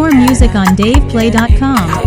More music on DavePlay.com.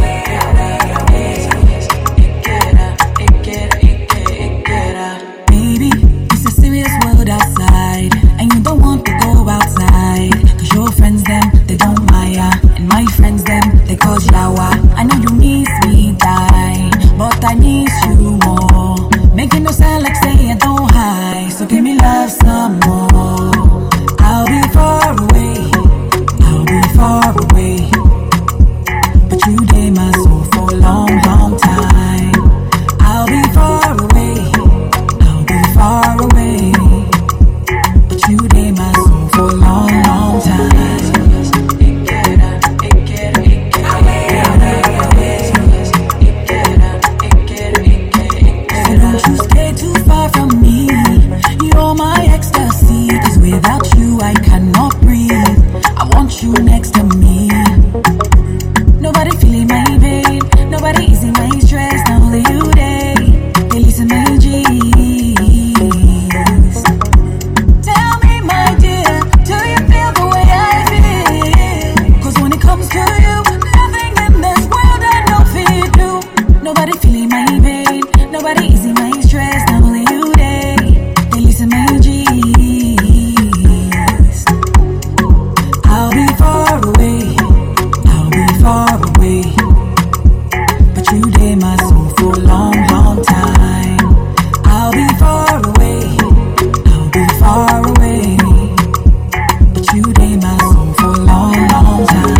Baby, it's a serious world outside, and you don't want to go outside. Cause your friends them, they don't maya, and my friends them, they call shower. I know you miss me, die, but I miss you more. Making no sound like say I don't hide, so give me love some more. I'll be far away, I'll be far away, but you gave my soul for a long, long time. I'll be far away, far away, but you gave my soul for a long, long time. So don't you stay too far from me. You're my ecstasy, cause without you I cannot breathe. I want you next to me. Nobody feeling my pain, nobody easing my stress, not only you day. They listen my G. Nobody easy my stress, not only you day. They listen my G's. I'll be far away, I'll be far away, but you gave my soul for a long, long time. I'll be far away, I'll be far away, but you gave my soul for a long, long time.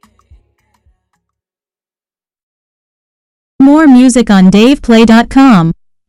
More music on DavePlay.com.